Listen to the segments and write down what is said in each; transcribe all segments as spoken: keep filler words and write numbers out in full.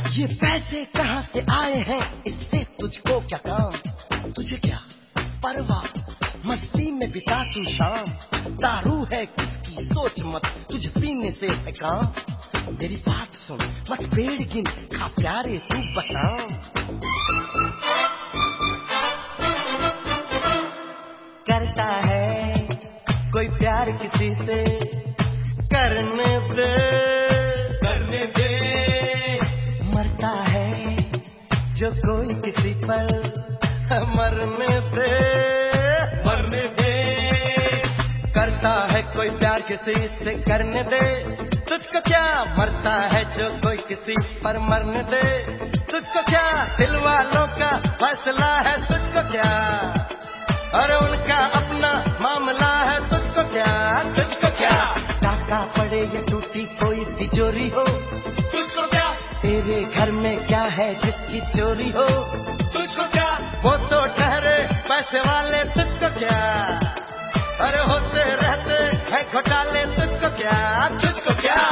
ये पैसे कहाँ से आए हैं, इससे तुझको क्या काम, तुझे क्या परवाह, मस्ती में बिता तू शाम। दारू है किसकी सोच मत, तुझे पीने से है काम। मेरी बात सुन मत पेड़ गिन, खा प्यारे तू बताम। करता है कोई प्यार किसी से, करने दे करने दे। मरता है जो कोई किसी पर, मरने दे मरने दे। करता है कोई प्यार किसी से, करने दे। तुझको क्या मरता है जो कोई किसी पर, मरने दे। तुझको क्या दिल वालों का फैसला है, तुझको क्या और उनका अपना मामला है। तुझको क्या तुझको क्या टाका पड़े या टूटी कोई तिजोरी हो, तुझको क्या तेरे घर में क्या है जिसकी चोरी हो। तुझको क्या वो तो ठहरे पैसे वाले, तुझको क्या अरे होते रहते हैं घोटाले। तुझको क्या तुझको क्या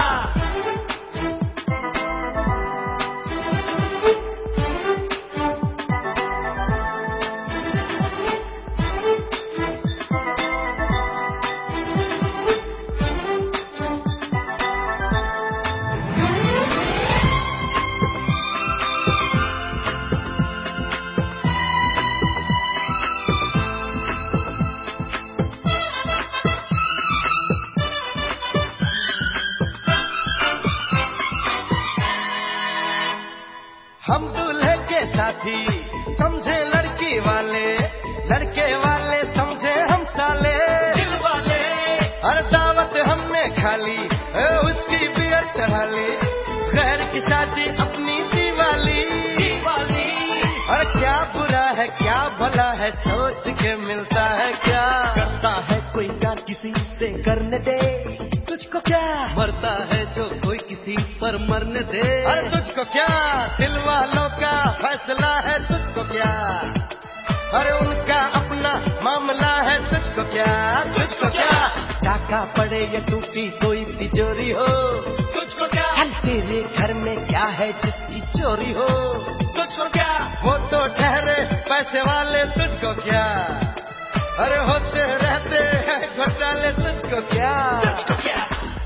हम दूल्हे के साथी समझे लड़की वाले, लड़के वाले समझे हम साले दिल वाले। हर दावत हमने खा ली, उसकी बियर चढ़ा ली, गैर की शादी अपनी दिवाली दिवाली। और क्या बुरा है क्या भला है, सोच के मिलता है क्या। करता है कोई प्यार किसी से, करने दे। तुझको क्या मरता है जो कोई किसी पर, मरने दे। अरे तुझको क्या दिल वालों का फैसला है, तुझको क्या अरे उनका अपना मामला है। तुझको क्या तुझको क्या टाका पड़े या टूटी कोई तिजोरी हो, तुझको क्या तेरे घर में क्या है जिसकी चोरी हो। तुझको क्या वो तो ठहरे पैसे वाले। तुझको क्या अरे होते रहते हैं घोटाले। तुझको क्या तुझको क्या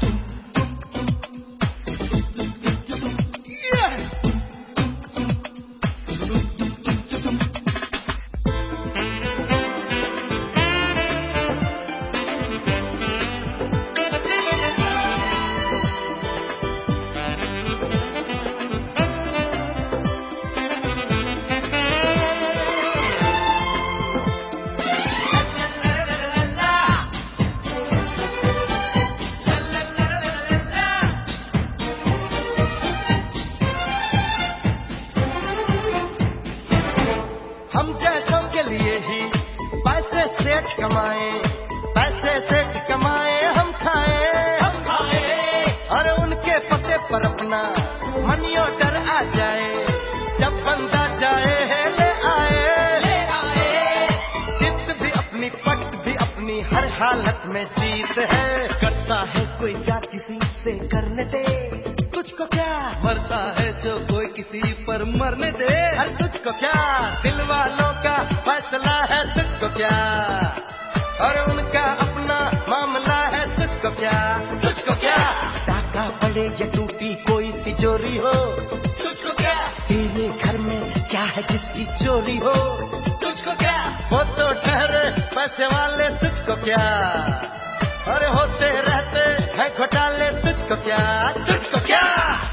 हम जैसों के लिए ही पैसे सेठ कमाए, पैसे सेठ कमाए हम खाए हम खाए। और उनके पते पर अपना मनी ऑर्डर आ जाए, जब बंदा जाए है ले आए ले आए। जित भी अपनी पट भी अपनी, हर हालत में जीत है। करता है कोई क्या किसी से, करने दे। तुझको क्या मरता है जो कोई किसी पर, मरने दे। अरे तुझको क्या दिल वालों का फैसला है। तुझको क्या और उनका अपना मामला है। तुझको क्या तुझको क्या टाका पड़े या टूटी कोई तिजोरी हो, तुझको क्या तेरे घर में क्या है जिसकी चोरी हो। तुझको क्या वो तो ठहरे पैसे वाले। तुझको क्या अरे होते रहते हैं घोटाले। तुझको क्या तुझको क्या